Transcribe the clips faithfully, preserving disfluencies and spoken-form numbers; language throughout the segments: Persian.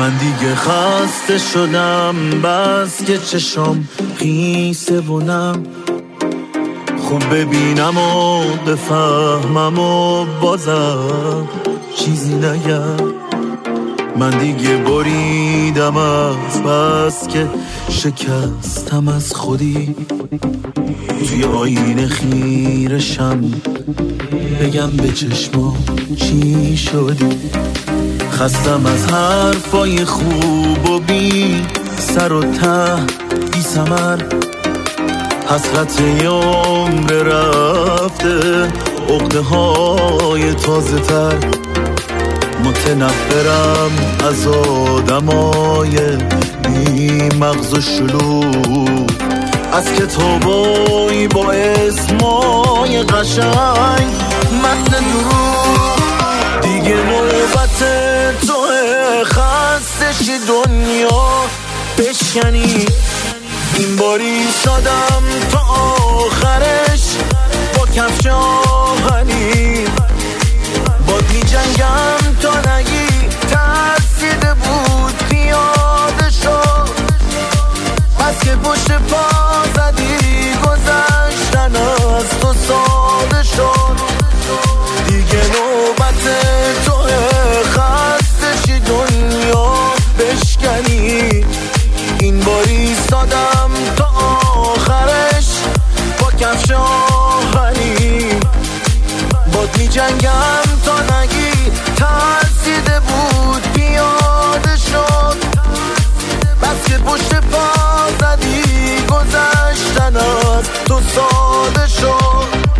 من دیگه خسته شدم، بس که چشم خیسه و نم، خوب ببینم و بفهمم و بازم چیزی نگم. من دیگه بریدم از بس که شکستم از خودی، توی آینه خیرشم بگم به چشمام چی شدی. خستم از حرفای خوب و بی سر و ته بی ثمر، حسرت یه عمر رفته، عقده های تازه تر. متنفرم از آدمای بی مغز و شلوغ، از کتابایی با اسمای قشنگ متن دروغ. دیگه نوبت توه خسته شی دنیا بشکنی، این باری سادم تا آخرش با کفش آهنی. باد می جنگم تا نگی ترسیده بود پیاده شد، بس که پشت پا زدی گذشتن از تو ساده شد. دیگه نوبت توه خسته شی دنیا بشکنی، این باری سادم تا آخرش با کفش آهنی. باد می جنگم تا نگی ترسیده بود پیاده شد، بس که پشت پا زدی گذشتن از تو ساده شد.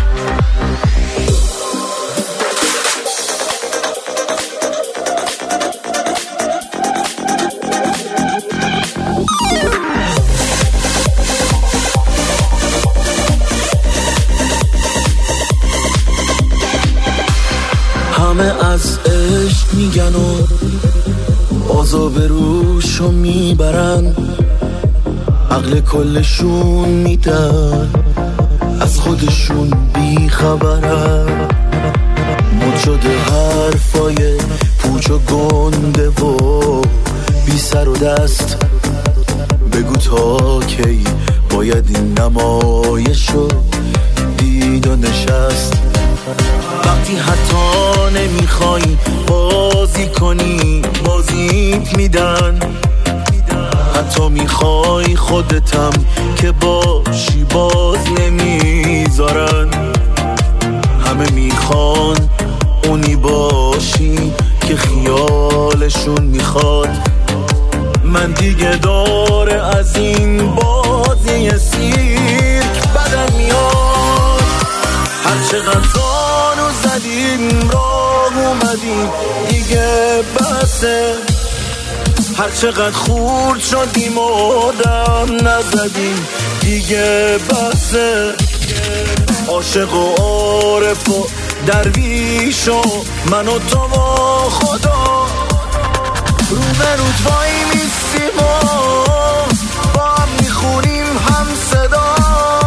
همه از عشق میگن و عذاب روشو میبرن، عقل کلشون میدن از خودشون بیخبرن. مد شده حرفای پوچ و گنده و بی سر و دست، بگو تا کی باید این نمایشو دید و نشست. وقتی حتی نمیخوای بازی کنی بازیت میدن، حتی میخوای خودتم که باشی باز نمیذارن. همه میخوان اونی باشی که خیالشون میخواد. من دیگه داره از این بازی سیرک بدم میاد. هر چقدر زانو زدیم راه اومدیم دیگه بسه، هر چقدر خورد شدیم و دم نزدیم دیگه بسه. عاشق و عارف و درویش و من و تو و خدا رو به رود وای میستیم و با هم میخونیم هم صدا.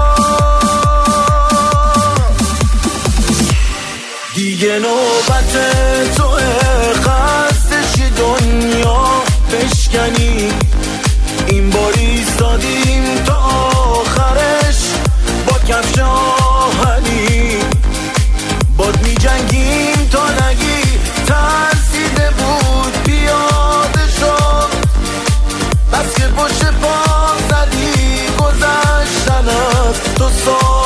دیگه نوبت توه خسته شی دنیا بشکنی، این باری ایستادیم تا آخرش با کفش آهنی. باد می جنگیم تا نگی ترسیده بود پیاده شد، بس که پشت پا زدی گذشتن از تو سا